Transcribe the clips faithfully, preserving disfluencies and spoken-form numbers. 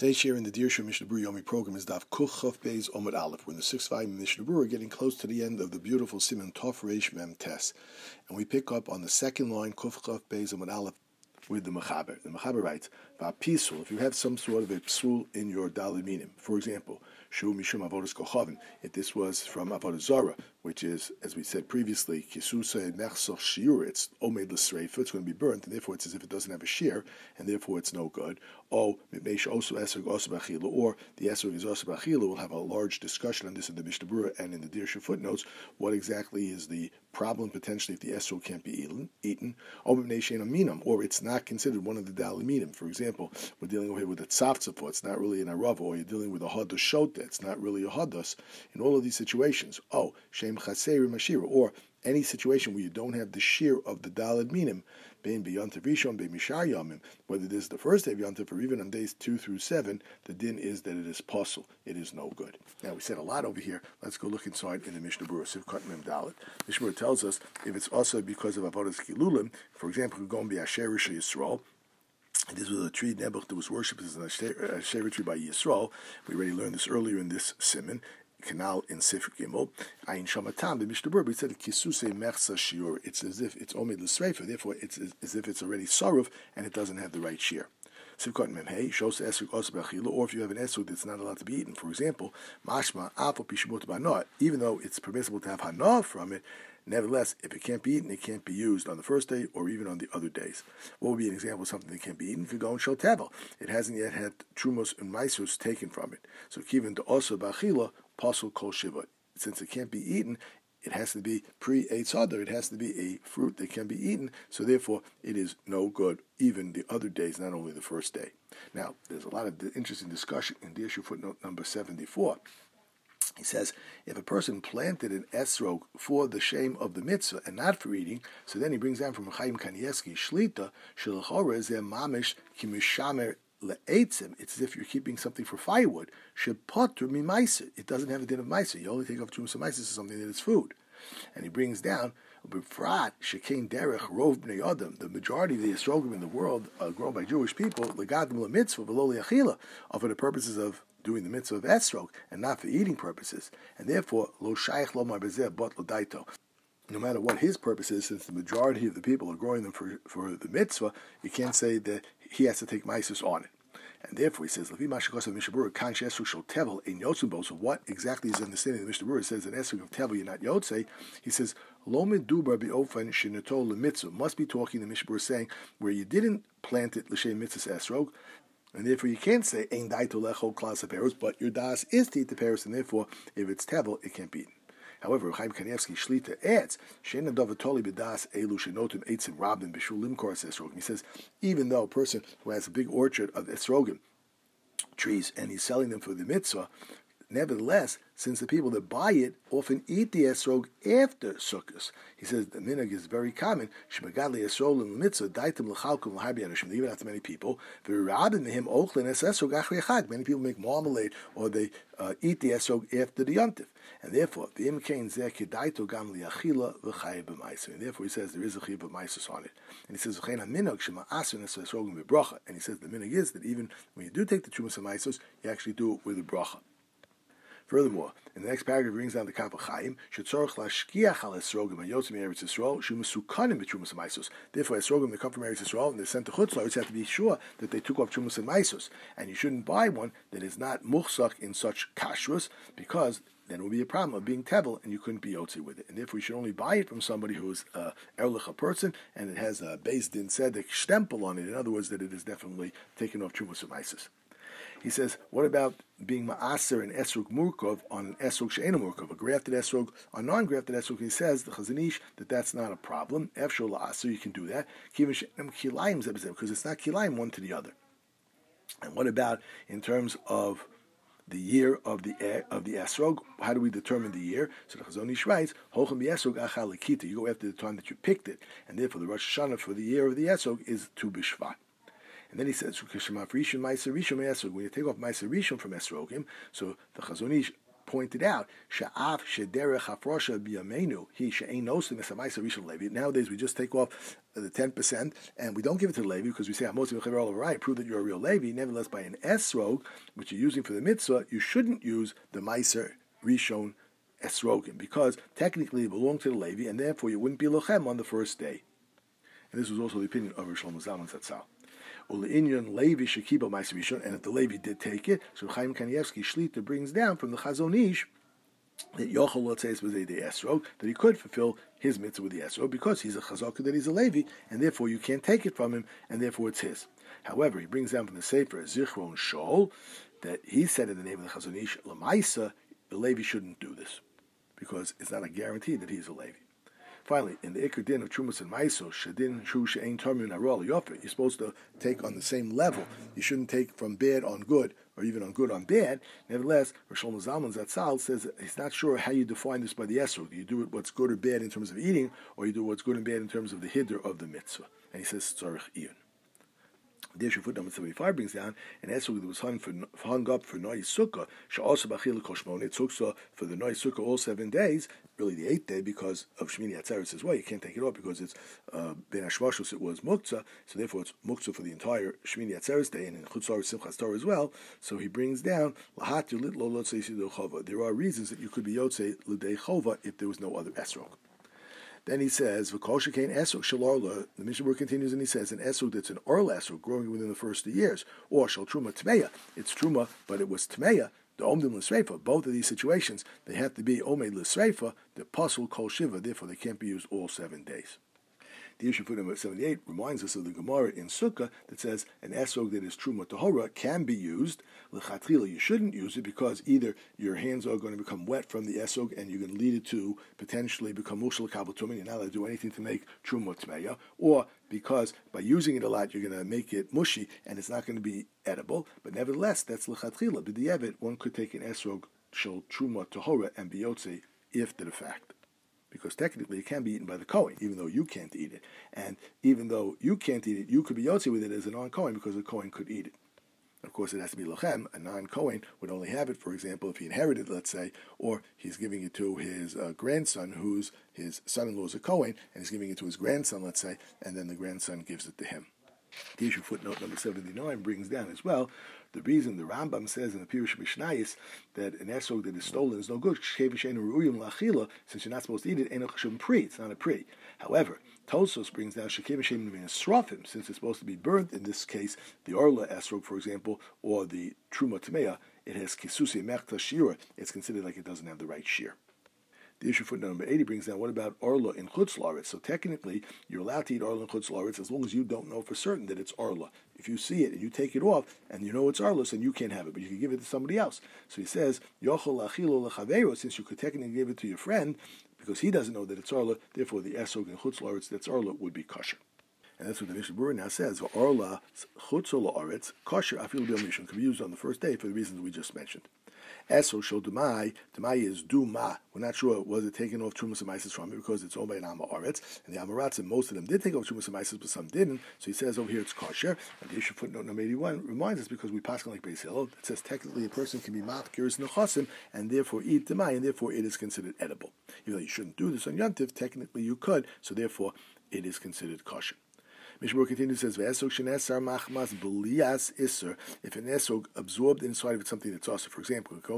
Today's share in the Dirshu Mishnah Berurah Yomi program is Daf Kuf Chaf Beis Omid Aleph. We're in the sixth volume of Mishnah Berurah, getting close to the end of the beautiful Siman Tov Reish Mem Tes, and we pick up on the second line Kuf Chaf Beis Omid Aleph with the Mechaber. The Mechaber writes, "Va'pisul." If you have some sort of a psul in your daled minim, for example, Shu Mishum Avodas Kochavim, if this was from Avodah Zarah, which is, as we said previously, Kisusa Mechsach Shiur, it's Omed L'Sreifa, it's going to be burnt, and therefore it's as if it doesn't have a shear, and therefore it's no good. O Mipmeish Osu Esrog Osu B'Achila, or the Esrog is Osu B'Achila. We'll have a large discussion on this in the Mishnah Berurah and in the Dirshu footnotes. What exactly is the problem potentially if the Esrog can't be eaten? eaten. O Mipnei Shein Aminam, or it's not considered one of the daled minim. For example, we're dealing here with a tzavtzafo, it's not really an arava, or you're dealing with a hadas shota, it's not really a hadas. In all of these situations, oh, shem chaseir mashira, or any situation where you don't have the shear of the daled minim, bein b'yantav rishon, bein mishar yamim, whether this is the first day of yantav or even on days two through seven, the din is that it is pasul, it is no good. Now we said a lot over here. Let's go look inside in the Mishnah Berurah. Sivkot Mem Dalet. Mishnah Berurah tells us if it's also because of avodas kilulim, for example, we're going to be asher rishon Yisrael. This was a tree Nebuch that was worshipped as an asher tree by Yisrael. We already learned this earlier in this siman. Canal in Sefer Gimel, Ayin Shamatam, the Mishnah Berurah, we said Kisuse Mechsa Shiur. It's as if it's Omed L'Sreifa, therefore it's as, as if it's already Saruf and it doesn't have the right shear. Sivkot Memhei shows Esrog Osu B'Achila, or if you have an Esrog that's not allowed to be eaten, for example, Mashma Afo Pishmut B'Hanah, even though it's permissible to have Hanah from it, nevertheless, if it can't be eaten, it can't be used on the first day or even on the other days. What would be an example of something that can't be eaten? It could go in Shel Tevel. It hasn't yet had Trumos and Maisos taken from it. So Kivin to Osu B'Achila, Pasul Kol Shiva. Since it can't be eaten, it has to be pre-Eitz Hadar. It has to be a fruit that can be eaten. So therefore, it is no good even the other days, not only the first day. Now, there's a lot of interesting discussion in the issue footnote number seventy-four. He says, if a person planted an esrog for the shame of the mitzvah and not for eating, so then he brings down from Chaim Kanievsky, Shlita, Shelachora is a mamish kimishamer le'etzim. It's as if you're keeping something for firewood. Shepotru mi ma'aser. It doesn't have a din of ma'aser. You only take off trumas of ma'aser as something that is food. And he brings down, B'frat shekein derech rov bnei adam. The majority of the esrogim in the world are grown by Jewish people. Legadim le'mitzvah v'lo le'achila, are for the purposes of doing the mitzvah of esrog and not for eating purposes. And therefore, lo shaykh lo ma'bezeh bot lo daito. No matter what his purpose is, since the majority of the people are growing them for, for the mitzvah, you can't say that he has to take maisus on it. And therefore, he says, Levi Mashakos of Mishnah Berurah, Kan Shesru Shel Tevel in Yotzei. So what exactly is understanding of the Mishnah Berurah? It says, an Esrog of Tevel, you're not Yotzei. He says, Lo Medubar B'Ofen Shenatol LeMitzvah. Must be talking, the Mishnah Berurah saying, where you didn't plant it L'Shem Mitzvah Esrog, and therefore you can't say, Ein Daito Lecho Klas HaPeros, but your das is to eat the Peros, and therefore, if it's Tevel, it can't be eaten. However, Chaim Kanievsky Shlita adds, Sheina Davatoli B'das Elu Shenotim Eitzim Rabin B'Shulim Koras Esrogim. He says, even though a person who has a big orchard of Esrogim trees and he's selling them for the mitzvah, nevertheless, since the people that buy it often eat the esrog after sukkos, he says the minhag is very common. Shemagadli esrog in the mitzvah daitim l'chalkum l'harbi anushim. Even after many people, v'rabim him ochlin es esrog achri echad. Many people make marmalade or they uh, eat the esrog after the yontif, and therefore the imkein zeh kedaito gam liachila v'chayev b'maiser. And therefore he says there is a chayev b'maiser on it. And he says v'chein haminhag shema asun es esrogim v'bracha. And he says the minhag is that even when you do take the trumas of maisos, you actually do it with a bracha. Furthermore, in the next paragraph, he brings down the Kaf Chaim. Shetzorach lashkiach al esrogim hayotzim Eretz Yisrael shumasukanim b'trumas maisos. Therefore, esrogim that come from Eretz Yisrael and they're sent to Chutz La'aretz have to be sure that they took off trumas and maisos, and you shouldn't buy one that is not muchsak in such kashrus, because then it will be a problem of being tevel and you couldn't be yotzi with it. And therefore, you should only buy it from somebody who is a erlich a person and it has a beis din tzedek stempel on it. In other words, that it is definitely taken off trumas and maisos. He says, what about being ma'aser and esrog murkov on an esrog she'ena murkov, a grafted esrog on non-grafted esrog? He says, the Chazon Ish, that that's not a problem. Efshor la'aser, you can do that. Because it's not kilayim one to the other. And what about in terms of the year of the of the esrog? How do we determine the year? So the Chazon Ish writes, Hochem b'esrog achal lekita. You go after the time that you picked it. And therefore, the Rosh Hashanah for the year of the esrog is Tu B'Shvat. And then he says, when you take off Ma'aser Rishon from esrogim, so the Chazon Ish pointed out, Sha'af shederech hafrosha b'yameinu he she'ein nosim esamaisa rishon levi. Nowadays we just take off the ten percent and we don't give it to the Levi because we say Hamosim v'chever olav right, prove that you're a real Levi. Nevertheless, by an esrog, which you're using for the mitzvah, you shouldn't use the meiser rishon esrogim because technically it belonged to the Levi and therefore you wouldn't be lochem on the first day. And this was also the opinion of Rosh Shlomo Zalman Zatzal. Ule'inyan Levi shekiba meiser rishon, and if the Levi did take it, so Chaim Kanievsky Shlita brings down from the Chazon Ish that Yochel, let's say, was a the esrog, that he could fulfill his mitzvah with the esrog because he's a chazaka, that he's a Levi, and therefore you can't take it from him, and therefore it's his. However, he brings down from the Sefer Zichron Shol that he said in the name of the Chazon Ish, Lamaisa, the Levi shouldn't do this because it's not a guarantee that he's a Levi. Finally, in the Iker Din of Trumas and Maiso, Shadin Shu She'ein Tarmin Arol Yofer, you're supposed to take on the same level. You shouldn't take from bad on good, or even on good on bad. Nevertheless, Rosh Shlomo Zalman Zatzal says that he's not sure how you define this by the esrog. Do you do it what's good or bad in terms of eating, or you do what's good and bad in terms of the hiddur of the mitzvah? And he says tzarich iyun. The issue foot number seventy-five brings down an esrog that was hung, for, hung up for Noy Sukkah, Sha'asa B'achil Koshmon, it took for the Noy Sukkah all seven days, really the eighth day because of Shmini Atzeres as well. You can't take it off because it's uh, Ben Hashmashos, it was Muktzah, so therefore it's Muktzah for the entire Shmini Atzeres day, and in Chutzar Simchas Torah as well. So he brings down, Lahat Yulit Lo Lotzei Sidei Chova. There are reasons that you could be Yotzei L'dei Chova if there was no other esrog. Then he says, "V'kol shekein esrog shalorla." The Mishnah Berurah continues and he says, "An esrog that's an orla esrog growing within the first two years, or shal truma tmeya. It's truma, but it was tmeya. The omdim l'sreifa. Both of these situations, they have to be omed l'sreifa. The pasul kol shiva. Therefore, they can't be used all seven days." The issue for number seventy-eight reminds us of the Gemara in Sukkah that says an esrog that is truma tahora can be used. L'chatchila, you shouldn't use it because either your hands are going to become wet from the esrog and you're going to lead it to potentially become mushal kabel tumah. You're not allowed to do anything to make truma tmeya, or because by using it a lot you're going to make it mushy and it's not going to be edible. But nevertheless, that's l'chatchila. B'di'evet, one could take an esrog shel truma tahora and be yotze if to the fact. Because technically it can be eaten by the Kohen, even though you can't eat it. And even though you can't eat it, you could be yotze with it as a non-Kohen because the Kohen could eat it. Of course, it has to be lochem. A non-Kohen would only have it, for example, if he inherited, let's say, or he's giving it to his uh, grandson, who's his son-in-law is a Kohen, and he's giving it to his grandson, let's say, and then the grandson gives it to him. The issue footnote number seventy-nine brings down as well the reason the Rambam says in the Pirush Mishnayis that an esrog that is stolen is no good, since you're not supposed to eat it, it's not a pri. However, Tosos brings down since it's supposed to be burnt, in this case, the Orla esrog, for example, or the Truma Tmeya, it has kisusi mechta shira, it's considered like it doesn't have the right shear. The issue footnote number eighty brings down, what about Orla in Chutz La'aretz? So technically, you're allowed to eat Orla in Chutz La'aretz as long as you don't know for certain that it's Orla. If you see it and you take it off and you know it's Orla, then you can't have it, but you can give it to somebody else. So he says, Yochel achilo lechaveiro, since you could technically give it to your friend, because he doesn't know that it's Orla, therefore the esrog in Chutz La'aretz that's Orla would be kosher. And that's what the Mishnah Berurah now says. Orla Chutz La'aretz kosher afil b'yom rishon can be used on the first day for the reasons we just mentioned. Esrog shel dumai, dumai is duma. We're not sure was it taken off Trumas and Maises from it because it's owned by an Amoritz, and the Amoratzim, most of them did take off Trumas and Maises, but some didn't. So he says over here it's kosher. And the issue footnote number eighty-one reminds us because we pass on like Beis Hillel, it says technically a person can be mafkiris nechasim and therefore eat dumai, and therefore it is considered edible. Even though you shouldn't do this on Yom Tov, technically you could, so therefore it is considered kosher. Mishnah Berurah continues, says, "Ve'esrog shenesar machmas b'lias iser." If an esrog absorbed inside of it something that's also, for example, if the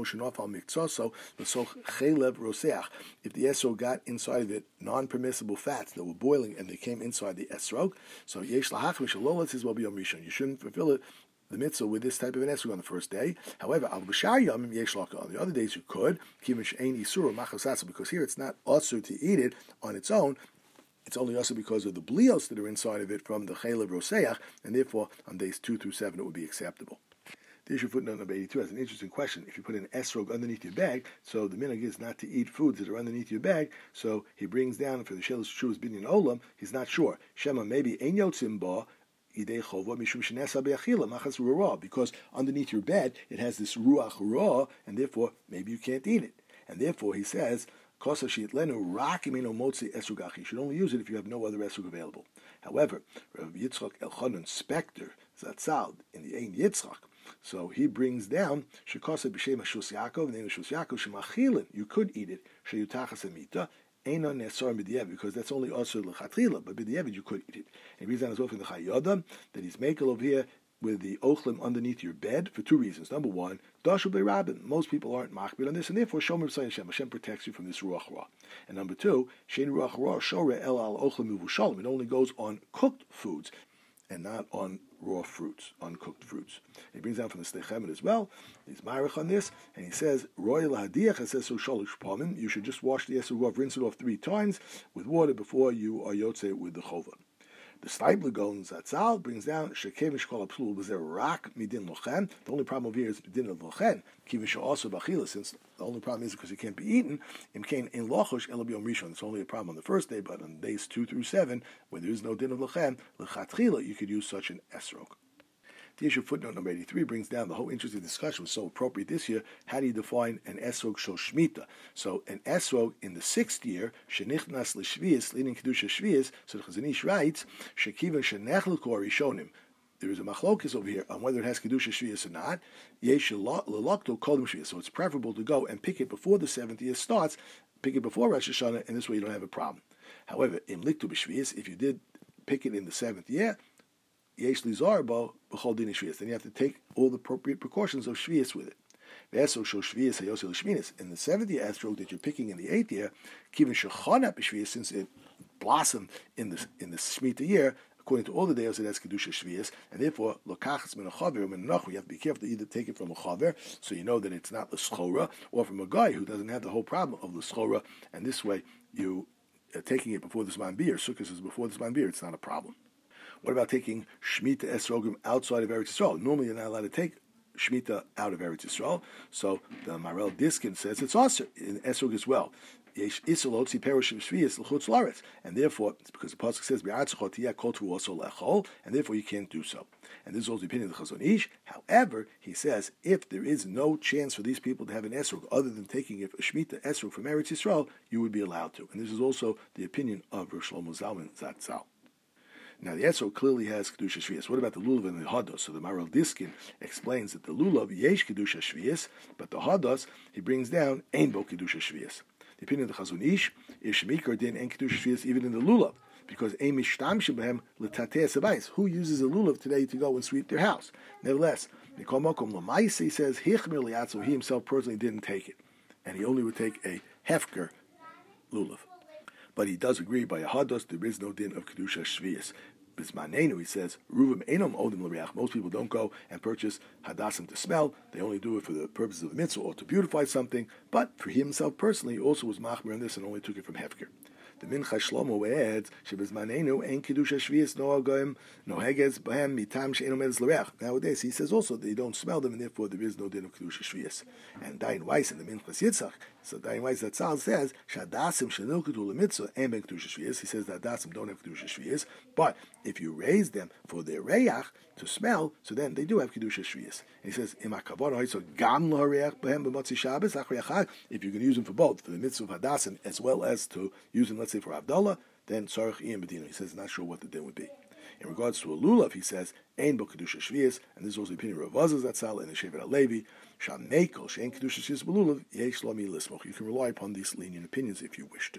esrog got inside of it non-permissible fats that were boiling and they came inside the esrog, so yesh lahachmish alolat says, "Well, b'yom rishon." You shouldn't fulfill it, the mitzvah, with this type of an esrog on the first day. However, al b'shar yamim yesh laka. On the other days you could, kimish ein isur machasatza, because here it's not also to eat it on its own. It's only also because of the blios that are inside of it from the chaylev roseach, and therefore on days two through seven it would be acceptable. The issue footnote number eighty-two has an interesting question. If you put an esrog underneath your bag, so the minhag is not to eat foods that are underneath your bag, so he brings down for the shelis shuvas binyan olam, he's not sure. Shema maybe ein yotzim ba, because underneath your bed it has this ruach ra, and therefore maybe you can't eat it. And therefore he says, you should only use it if you have no other esrog available. However, Rav Yitzchak Elchanan Spector Zatzal in the Ein Yitzchak, So he brings down Shekasa B'Shem Shus Yaakov, the name of Shus Yaakov, Shemachilin. You could eat it. Sheyutachas Amita. Eina Nesar B'Diavad, because that's only also L'Chatchila, but B'Diavad you could eat it. And he reads down as well from the Chayyada that he's makel over here with the ochlim underneath your bed for two reasons. Number one, Dashu Be'Rabin. Most people aren't machbir on this, and therefore Shomer B'Sayim Hashem. Hashem protects you from this Ruach Ra. And number two, Shein Ruach Ra Shore El Al Ochlim Uvushalim. It only goes on cooked foods and not on raw fruits, uncooked fruits. He brings down from the Steichemet as well. He's marich on this, and he says, Royal Hadiach, it says, so shalish palmin. You should just wash the Esrog, rinse it off three times with water before you are yotze with the chova. The Steibler Gon Zatzal brings down Shekevish Kol Apsul was there rak midin lochen. The only problem over here is midin lochen. Kivish also bachila, since the only problem is because it can't be eaten. Imkain in lochosh elabiom rishon. It's only a problem on the first day, but on days two through seven, when there is no din of lochen, lechatchila, you could use such an esrog. The issue footnote number eighty-three brings down the whole interesting discussion was so appropriate this year. How do you define an esrog shel shmita? So an esrog in the sixth year, shenichnas l'shvius, leading kedusha shvius. So the Chazon Ish writes, shekivan shenechel kor rishonim. There is a machlokes over here on whether it has kedusha shvius or not. Yesh lelokto kodim shvius. So it's preferable to go and pick it before the seventh year starts. Pick it before Rosh Hashanah, and this way you don't have a problem. However, im liktu b'shvius, if you did pick it in the seventh year, Yesh lizarbo b'chol din shvius. Then you have to take all the appropriate precautions of shvius with it. V'esrog shel shvius hayosel shminis. In the seventh year esrog that you're picking in the eighth year, kivin shechana b'shvius, since it blossomed in the in the shmita year, according to all the days it has kedusha shvius, and therefore lokachas min a chaver min a nachu. You have to be careful to either take it from a chaver, so you know that it's not the schora, or from a guy who doesn't have the whole problem of the schora, and this way you are taking it before the zman bir. Sukkos is before the zman bir. It's not a problem. What about taking Shemitah Esrogim outside of Eretz Yisrael? Normally you're not allowed to take Shemitah out of Eretz Yisrael. So the Marel Diskin says it's also in Esrog as well. And therefore, it's because the pasuk says, and therefore you can't do so. And this is also the opinion of the Chazon Ish. However, he says, if there is no chance for these people to have an esrog other than taking a Shemitah esrog from Eretz Yisrael, you would be allowed to. And this is also the opinion of Rosh Shlomo Zalman Zatzal. Now the esrog clearly has kedusha shvius. What about the lulav and the hados? So the Maral Diskin explains that the lulav yesh kedusha shvius, but the hados he brings down ein bo kedusha shvius. The opinion of the Chazon Ish is shemikar din ein kedusha shvius even in the lulav, because ein mishtamshim behem l'tatei sabayis. Who uses a lulav today to go and sweep their house? Nevertheless, Nikol Makom Lamaisa, he says hichmir liatzo. He himself personally didn't take it, and he only would take a hefker lulav. But he does agree by a hados there is no din of kedusha shvius. Bismanenu, he says, Ruvim enom odim l'riach. Most people don't go and purchase hadasim to smell. They only do it for the purposes of the mitzvah or to beautify something. But for himself personally, he also was machmir on this and only took it from hefker. The Mincha Shlomo adds, Shebizmanenu ein kedusha shvius noagim noheges b'hem mitam she'enom edes l'reach. Nowadays, he says also that you don't smell them, and therefore there is no din of kedusha shvius. And Dayan Weiss in the Minchas Yitzchak, so Dayan Weiss Zatzal says, Shadasim shenilkutu l'mitzvah ein ben kedusha shvius. He says that Dasim don't have kedusha shvius, but if you raise them for their reach to smell, so then they do have kedusha shvius. And he says, Im hakavon hoyso gam l'hareach b'hem b'motzi Shabbos achri achag. If you can use them for both, for the mitzvah of hadasim as well as to use them, let's say for Havdalah, then Tzarech Ian Bedino. He says, not sure what the din would be. In regards to a lulav, he says, Ein bo kedusha shvius, and this is also the opinion of Rav Azaz Zatzal and the Shevet HaLevi, Sham Mekel, Shein kedusha shvius b'lulav, yesh lo mi lismoch. You can rely upon these lenient opinions if you wish to.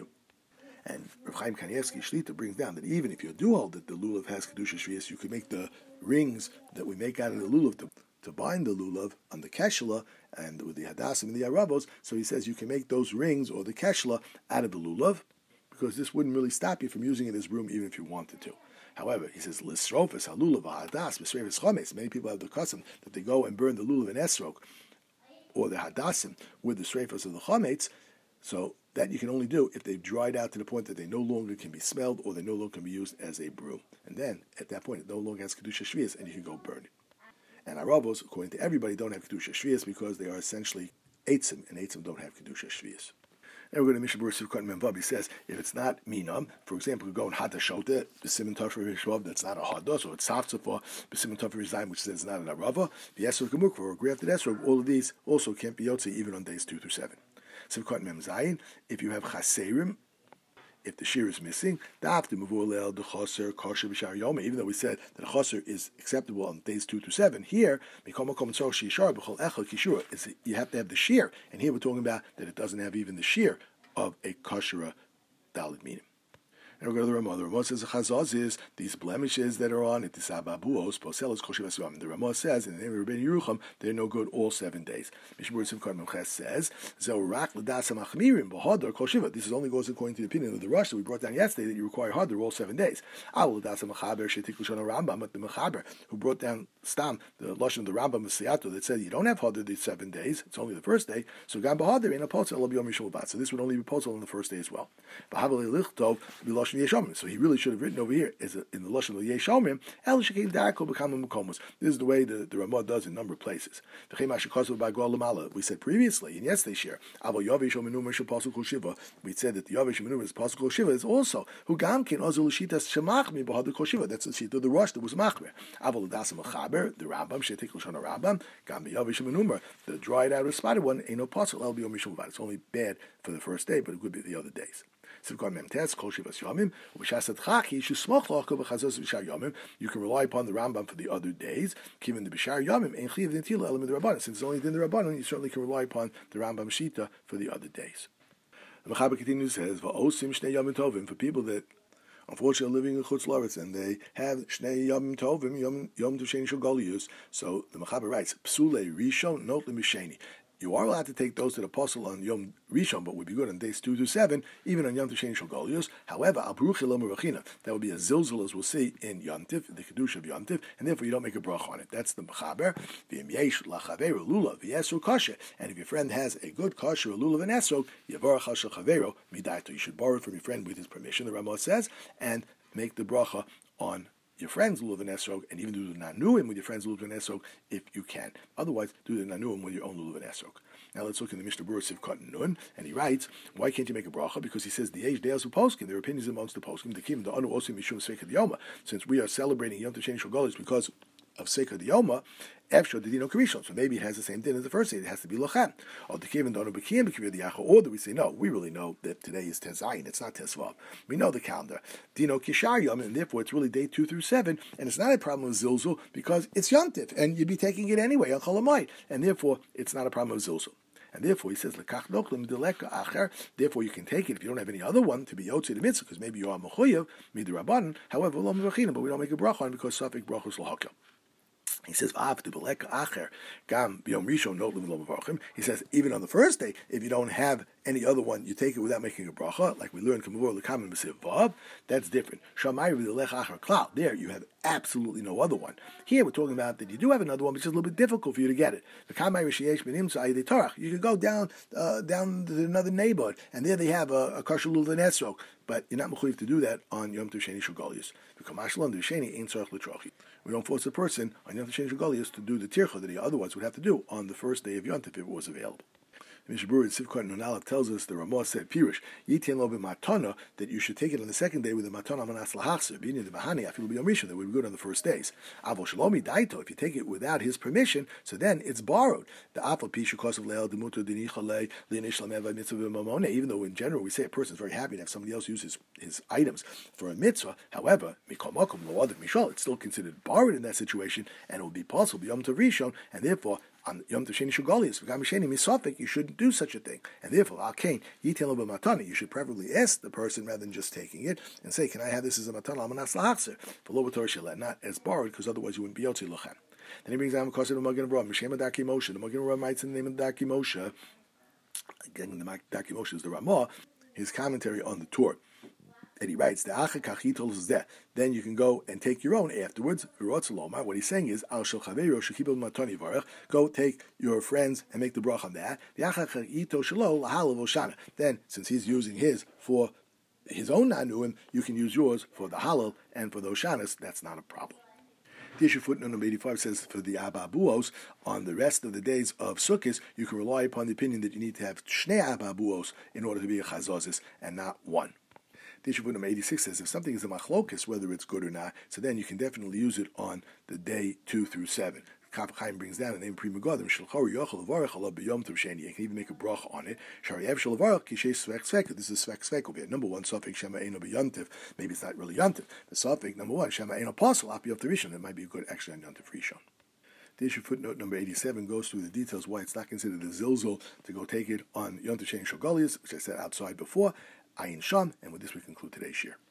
And Rav Chaim Kanievsky Shlita brings down that even if you do hold that the lulav has kedusha shvius, you can make the rings that we make out of the lulav to, to bind the lulav on the keshela and with the hadassim and the arabos. So he says you can make those rings or the keshela out of the lulav, because this wouldn't really stop you from using it as broom even if you wanted to. However, he says, Lisrofis halulav hadas b'srevis chomes. Many people have the custom that they go and burn the lulav in esrog or the hadassim with the sreifos of the chometz. So that you can only do if they've dried out to the point that they no longer can be smelled or they no longer can be used as a broom. And then, at that point, it no longer has kedusha shvius, and you can go burn it. And arabos, according to everybody, don't have kedusha shvius because they are essentially eitzim, and eitzim don't have kedusha shvius. Then we're going to Mishnah Berurah Sivkot Memvav. He says, if it's not minam, for example, we go in Hadashota, B'Simen Tafri Rishvav, that's not a Hados, or it's Saftzafah, B'Simen Tafri Rizayim, which says it's not an Arava, the Esrog Gemukva, or grafted Esrog, all of these also can't be Yotze even on days two through seven. Sivkot Mem Zayin, if you have Chaserim, if the shear is missing, even though we said that a chaser is acceptable on days two to seven, here you have to have the shear, and here we're talking about that it doesn't have even the shear of a kashera dalit minim. And we're going to the Ramah. The Ramah says the chazaz is these blemishes that are on it. This ababuos poselas koshivas yom. The Ramah says in the name of Rabbeinu Yerucham they're no good all seven days. Mishmur Simchon Memches says ze'urak l'dasam achmirim b'hadar koshiva. This is only goes according to the opinion of the Rosh that we brought down yesterday that you require hadar all seven days. Awul l'dasam mechaber shetik l'shon Rambam, but the mechaber who brought down stam the lashon of the Rambam Mesiato that said you don't have hadar these seven days. It's only the first day. So gam b'hadar in a posel l'biyom yishul bat. So this would only be posel on the first day as well. B'havel lichtov b'lashon yeshomim. So he really should have written over here is in the lashon of yeshomim el shekein darko b'kama mukomos. This is the way the, the Ramah does in a number of places. We said previously in yesterday's share, we said that the Yavish Menumah is Pasuk Kol Shiva is also who gamkin ozul shitas shemachmi b'hadar Kol Shiva. That's the sheet of the Rosh that was machmer. Aval l'dasam mechaber the Rambam shetik l'shon Rambam gam b'Yavish Menumah the dried out or spotted one ain't no pasuk el b'yom mishum v'ad. It's only bad for the first day, but it could be the other days. You can rely upon the Rambam for the other days. Given the Bishar Yamim, since it's only in the Rabbanon, you certainly can rely upon the Rambam Shita for the other days. The Mechaber continues says, for people that unfortunately living in Chutz Laretz and they have Shnei Yom Tovim, Yom Yom Tusheni Shogolius. So the Mechaber writes, Psule Rishon, not Lemisheni. You are allowed to take those to the apostle on Yom Rishon, but would be good on days two to seven, even on Yom Tusheni Shogolius. However, Al Baruch Elam Rachina, that would be a zilzal as we'll see in Yom Tiv, the Kedusha of Yom Tiv, and therefore you don't make a brach on it. That's the Mechaber. V'im yesh lachaveru lulav v'yesru kasher, and if your friend has a good kasher, a lulav and esrog, yavarach hashel chaveru midaito. You should borrow it from your friend with his permission. The Ramah says, and make the bracha on your friends lulav and esrog, and even do the nanuim with your friends lulav and esrog if you can. Otherwise, do the nanuim with your own lulav and esrog. Now let's look in the Mishnah Berurah Sivkot Nun, and he writes, why can't you make a bracha? Because he says the age deals with poskim. There are opinions amongst the poskim. The kim the anu osim mishum seika diyoma. Since we are celebrating Yom Tov Sheni Shogolius because of seika diyoma, efshor didino karishon. So maybe it has the same din as the first day. It has to be lochan. Or the kim the anu bekim bekivir diyacha. Or do we say no? We really know that today is tezayin. It's not tesvav. We know the calendar. Dino kishar yom, and therefore it's really day two through seven, and it's not a problem with zilzul because it's Yom Tiv, and you'd be taking it anyway on Cholamayit, and therefore it's not a problem with zilzul. And therefore, he says, therefore you can take it if you don't have any other one to be yotze the mitzvah, because maybe you are mechuyev, midrabanan. However, but we don't make a bracha on because safek brachos l'hakel. He says, he says, even on the first day, if you don't have any other one, you take it without making a bracha, like we learned, that's different. There, you have absolutely no other one. Here, we're talking about that you do have another one, but it's just a little bit difficult for you to get it. You can go down uh, down to another neighborhood, and there they have a, a kosher lulav and esrog, but you're not mechuyev to do that on Yom Tov Sheni Shogolius. We don't force a person on Yom Tov Sheni Shogolius to do the tircha that he otherwise would have to do on the first day of Yom Tov if it was available. Mishnah Berurah Sivkot Nun tells us the Ramah said Pirush Yitin Lo B'Matana that you should take it on the second day with the Matana Manas Lahachser B'Inyan the Bahani Afilu B'Yom Rishon that would be good on the first days. Avo Shalomi Daito if you take it without his permission, so then it's borrowed. The Afal Pishu Kosav Leil Demuto Dinichalei Lianish Lameva Mitzvah V'Mamone. Even though in general we say a person is very happy to have somebody else use his, his items for a mitzvah, however Mikol Makom Lo Adam Mishal it's still considered borrowed in that situation, and it will be possible Yom Tov Rishon, and therefore on Yom Tov Sheni Shogolius, V'gam Sheni Misafik, you shouldn't do such a thing. And therefore, Al Kain, Yitin Lo B'Matana, you should preferably ask the person rather than just taking it and say, can I have this as a Matana, Al Manas Lahachser, for Lo B'Torah Shelet, not as borrowed, because otherwise you wouldn't be Yotzi Lochan. Then he brings down the Kosev of Magen Avraham, Mishem Adaki Moshe, the Magen Avraham writes in the name of Daki Moshe, again, the Daki Moshe is the Ramah, his commentary on the Torah. And he writes, then you can go and take your own afterwards. What he's saying is, go take your friends and make the bracha on that. Then, since he's using his for his own nanuim, you can use yours for the halal and for those shanas. That's not a problem. The issue footnote number eighty-five says for the ababuos, on the rest of the days of Sukkot, you can rely upon the opinion that you need to have shnei ababuos in order to be a chazazis and not one. The issue number eighty-six says if something is a machlokis, whether it's good or not, so then you can definitely use it on the day two through seven. Kaf Chaim brings down the name Pri Megadim Shulchor Yochel Levarach Allah B'Yom Tov Sheni. You can even make a bracha on it. Shari Ev Shel Levarach Kishay Svek Svek. This is Svek Svek. Will be number one Safik Shema Eino B'Yontiv. Maybe it's not really Yontiv. The Safik number one Shema Eino Apostle Api of the Rishon. That might be a good extra on Yontiv Rishon. The issue footnote number eighty-seven goes through the details why it's not considered a zilzul to go take it on Yontiv Sheni Shogalias, which I said outside before. Ayin Sham, and with this we conclude today's shir.